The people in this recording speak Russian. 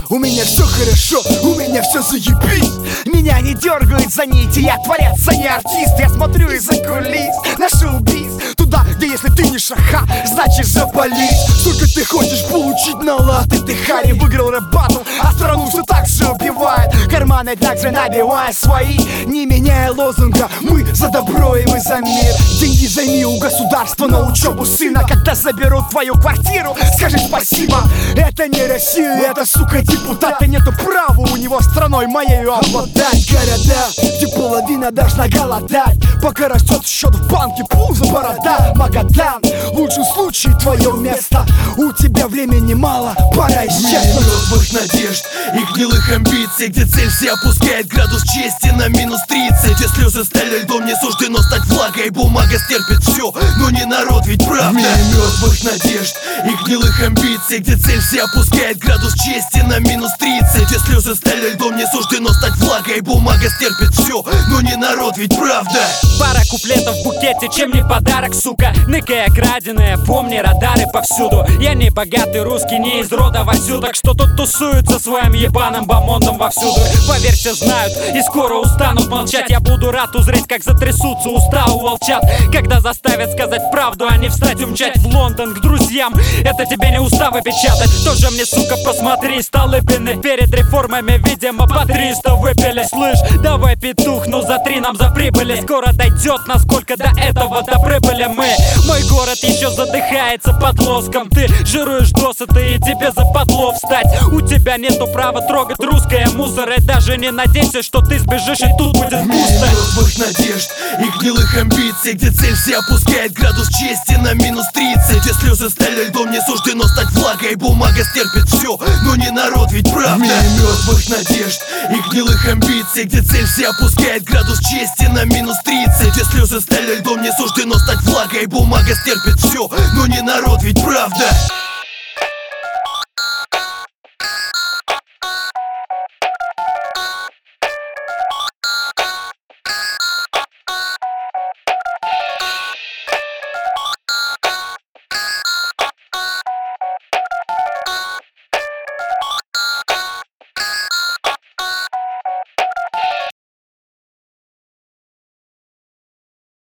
у меня все хорошо, у меня все заебись. Меня не дергают за нити, я творец, а не артист. Я смотрю из-за кулис на шоу-биз, туда, где если ты не шаха, значит заболись. Только ты хочешь получить на латы, ты Хари выиграл рэп-баттл, а страну все так же убивает. Карманы также набивая свои, не меняя лозунга. Мы за добро и мы за мир. Деньги займи у государства на учебу сына. Когда заберут твою квартиру, скажи спасибо. Это не Россия, это, сука, депутата. Нету права у него страной моею обладать. Города, где половина должна голодать, пока растет счет в банке, пузо, борода. Магадан, в лучшем случае твое место. У тебя времени мало, пора исчезнуть. Мертвых надежд и гнилых амбиций, где цель все опускает градус чести на минус 30. Где слезы стали льдом, не суждено стать влагой. Бумага стерпит все, но не народ, ведь правда. В мире мертвых надежд и гнилых амбиций, где цель все опускает градус чести на минус 30. Где слезы стали льдом, не суждено стать влагой. Бумага стерпит все, но не народ, ведь правда. Пара куплетов в букете, чем не подарок, сука. Ныкая краденая, помни, радары повсюду. Я не богатый русский, не из рода Васю, так что тут тусуются своим ебаным бомондом вовсюду. Поверьте, знают и скоро устанут молчать. Я буду рад узреть, как затрясутся уста у волчат, когда заставят сказать правду, а не встать умчать в Лондон к друзьям. Это тебе не уставы печатать. Тоже мне, сука, посмотри, Столыпины перед реформами, видимо, по 300 выпили. Слышь, давай, петух, ну за 3 нам за прибыли. Скоро дойдет, насколько до этого допрыгали мы. Мой город еще задыхается под лоском. Ты жируешь досыта и тебе западло встать. У тебя нету права трогать русское мусор. И даже не надейся, что ты сбежишь и тут будет пусто. Мертвых надежд и гнилых амбиций, где цель все опускает градус чести на минус 30. Где слезы стали льдом, не суждено стать влагой. Бумага стерпит все, но не народ, ведь правда. В мире мертвых надежд и гнилых амбиций, где цель все опускает градус чести на минус 30. Где слезы стали льдом, не суждено стать влагой. Бумага стерпит все, но не народ, ведь правда.